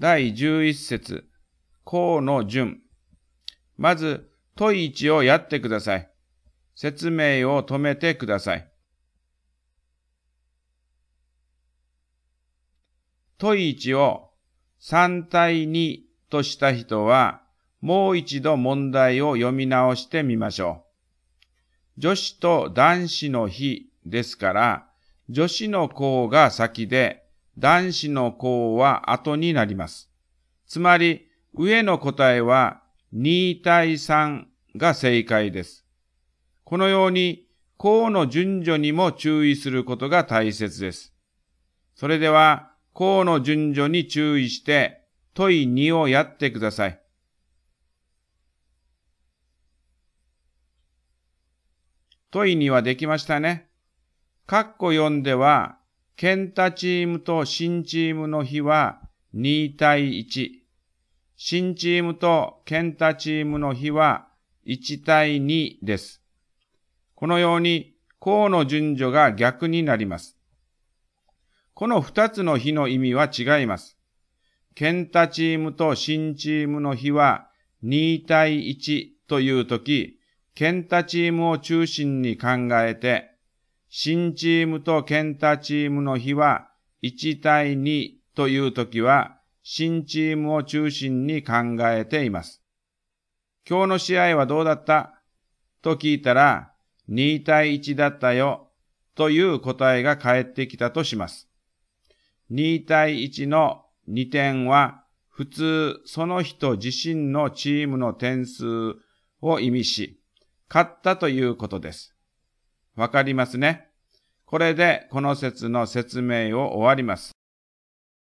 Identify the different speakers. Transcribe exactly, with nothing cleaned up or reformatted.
Speaker 1: だいじゅういっ節、項の順。まず、問いちをやってください。説明を止めてください。問いちをさん対にとした人は、もう一度問題を読み直してみましょう。女子と男子の比ですから、女子の項が先で、男子の項は後になります。つまり、上の答えはに対さんが正解です。このように、項の順序にも注意することが大切です。それでは、項の順序に注意して、問いにをやってください。問いにはできましたね。括弧よんでは、健太チームと新チームの比はに対いち。新チームと健太チームの比はいち対にです。このように、項の順序が逆になります。このふたつの比の意味は違います。健太チームと新チームの比はに対いちというとき、健太チームを中心に考えて、新チームと健太チームの比はいち対にというときは、新チームを中心に考えています。今日の試合はどうだったと聞いたら、に対いちだったよという答えが返ってきたとします。に対いちのにてんは普通その人自身のチームの点数を意味し、勝ったということです。わかりますね。これでこの説の説明を終わります。